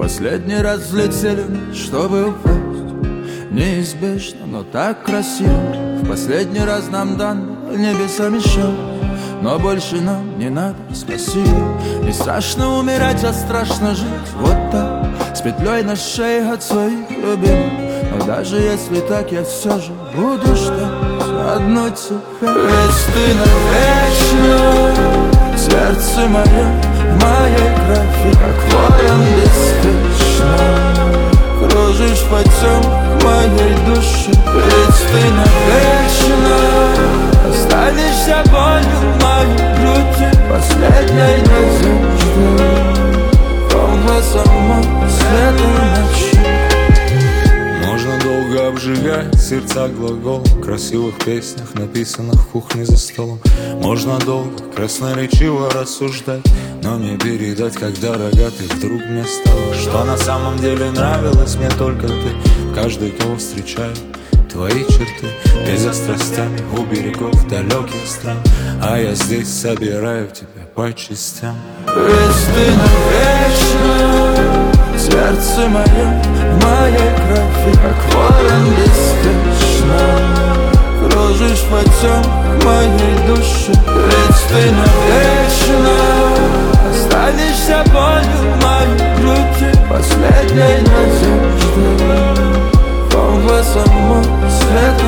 последний раз взлетели, чтобы упасть. Неизбежно, но так красиво. В последний раз нам дан небесам еще, но больше нам не надо, спасибо. Не страшно умирать, а страшно жить. Вот так, с петлей на шее от своих любимых. Но даже если так, я все же буду ждать одну тебя. Ведь ты навечно, сердце мое, в моей крови, как ворон беспечно. Кружишь по темных моей душе. Ведь ты навечно останешься болью в моей груди, последней надеждой, комплексом света ночи. Можно долго обжигать сердца глагол в красивых песнях, написанных в кухне за столом. Можно долго красноречиво рассуждать, но не передать, как дорога ты вдруг мне стала. Что на самом деле нравилось мне только ты. Каждый, кого встречаю, твои черты, ты за страстями у берегов далеких стран, а я здесь собираю тебя по частям. Ведь ты навечно, сердце мое, в моей крови, как ворон беспечно. Кружишь по темных моей душе. Ведь ты навечно останешься болью в моей груди, последней надеждой, комплексом света